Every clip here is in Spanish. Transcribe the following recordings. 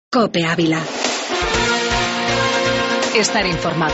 COPE Ávila. Estar informado.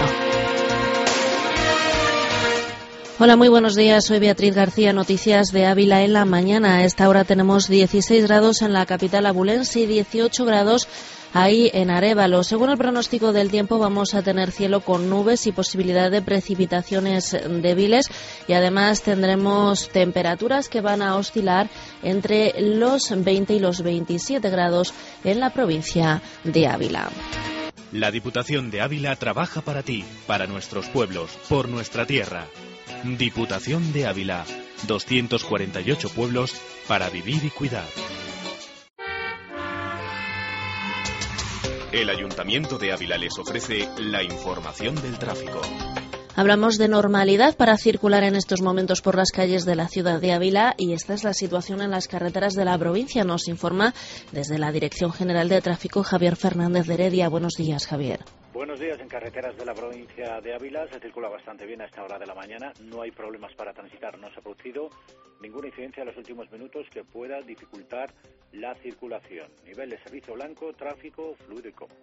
Hola, muy buenos días. Soy Beatriz García, noticias de Ávila en la mañana. A esta hora tenemos 16 grados en la capital abulense y 18 grados ahí en Arévalo. Según el pronóstico del tiempo, vamos a tener cielo con nubes y posibilidad de precipitaciones débiles, y además tendremos temperaturas que van a oscilar entre los 20 y los 27 grados en la provincia de Ávila. La Diputación de Ávila trabaja para ti, para nuestros pueblos, por nuestra tierra. Diputación de Ávila, 248 pueblos para vivir y cuidar. El Ayuntamiento de Ávila les ofrece la información del tráfico. Hablamos de normalidad para circular en estos momentos por las calles de la ciudad de Ávila, y esta es la situación en las carreteras de la provincia. Nos informa desde la Dirección General de Tráfico Javier Fernández de Heredia. Buenos días, Javier. Buenos días. En carreteras de la provincia de Ávila se circula bastante bien a esta hora de la mañana. No hay problemas para transitar. No se ha producido ninguna incidencia en los últimos minutos que pueda dificultar la circulación. Nivel de servicio blanco, tráfico fluido y cómodo.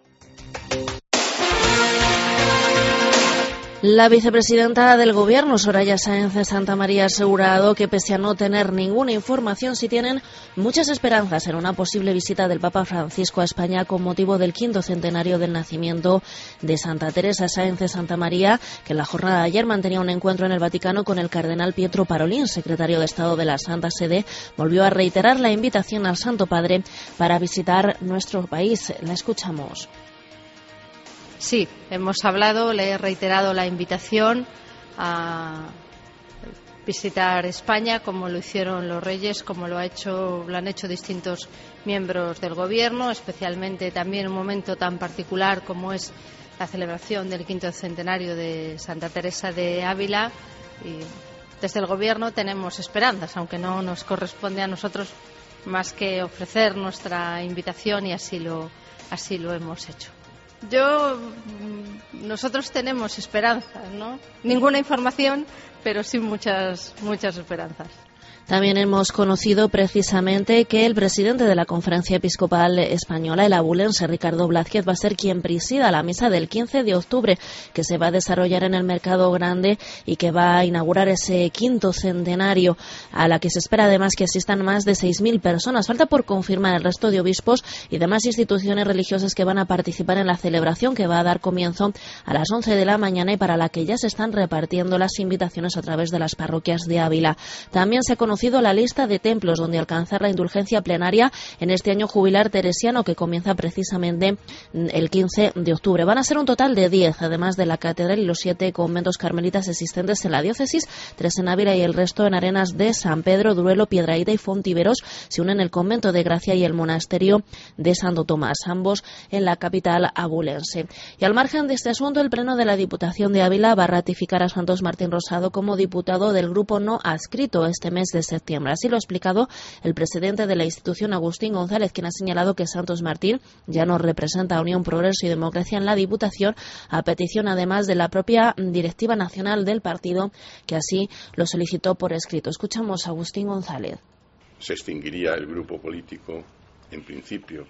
La vicepresidenta del Gobierno, Soraya Sáenz de Santamaría, ha asegurado que, pese a no tener ninguna información, sí tienen muchas esperanzas en una posible visita del Papa Francisco a España con motivo del 5º centenario del nacimiento de Santa Teresa. Sáenz de Santamaría, que en la jornada de ayer mantenía un encuentro en el Vaticano con el cardenal Pietro Parolin, secretario de Estado de la Santa Sede, volvió a reiterar la invitación al Santo Padre para visitar nuestro país. La escuchamos. Sí, hemos hablado, le he reiterado la invitación a visitar España, como lo hicieron los reyes, como lo han hecho distintos miembros del Gobierno, especialmente también en un momento tan particular como es la celebración del 5º centenario de Santa Teresa de Ávila. Y desde el Gobierno tenemos esperanzas, aunque no nos corresponde a nosotros más que ofrecer nuestra invitación, y así lo hemos hecho. Nosotros tenemos esperanzas, ¿no? Ninguna información, pero sí muchas esperanzas. También hemos conocido precisamente que el presidente de la Conferencia Episcopal Española, el abulense Ricardo Blázquez, va a ser quien presida la misa del 15 de octubre, que se va a desarrollar en el Mercado Grande y que va a inaugurar ese 5º centenario, a la que se espera además que asistan más de 6.000 personas. Falta por confirmar el resto de obispos y demás instituciones religiosas que van a participar en la celebración, que va a dar comienzo a las 11 de la mañana y para la que ya se están repartiendo las invitaciones a través de las parroquias de Ávila. También se ha conocido la lista de templos donde alcanzar la indulgencia plenaria en este año jubilar teresiano, que comienza precisamente el 15 de octubre. Van a ser un total de 10, además de la catedral y los 7 conventos carmelitas existentes en la diócesis, 3 en Ávila y el resto en Arenas de San Pedro, Duruelo, Piedrahíta y Fontiveros. Se unen el convento de Gracia y el monasterio de Santo Tomás, ambos en la capital abulense. Y al margen de este asunto, el Pleno de la Diputación de Ávila va a ratificar a Santos Martín Rosado como diputado del grupo no adscrito este mes de septiembre. Así lo ha explicado el presidente de la institución, Agustín González, quien ha señalado que Santos Martín ya no representa a Unión, Progreso y Democracia en la Diputación, a petición además de la propia directiva nacional del partido, que así lo solicitó por escrito. Escuchamos a Agustín González. Se extinguiría el grupo político, en principio,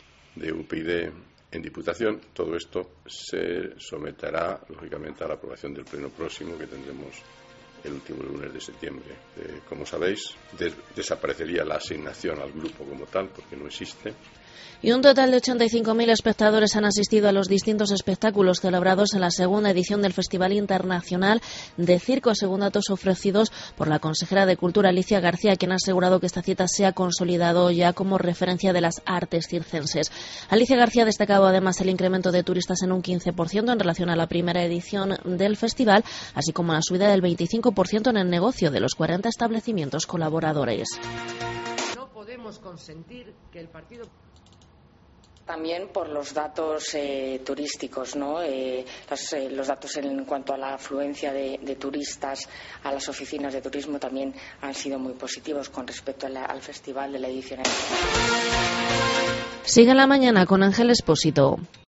de UPyD en Diputación. Todo esto se someterá, lógicamente, a la aprobación del pleno próximo, que tendremos el último lunes de septiembre. Como sabéis, desaparecería la asignación al grupo como tal, porque no existe. Y un total de 85.000 espectadores han asistido a los distintos espectáculos celebrados en la segunda edición del Festival Internacional de Circo, según datos ofrecidos por la consejera de Cultura, Alicia García, quien ha asegurado que esta cita se ha consolidado ya como referencia de las artes circenses. Alicia García ha destacado además el incremento de turistas en un 15% en relación a la primera edición del festival, así como la subida del 25% en el negocio de los 40 establecimientos colaboradores. No podemos consentir que el partido... También por los datos turísticos, ¿no? Los datos en cuanto a la afluencia de turistas a las oficinas de turismo también han sido muy positivos con respecto al festival de la edición. Sigue la mañana con Ángel Expósito.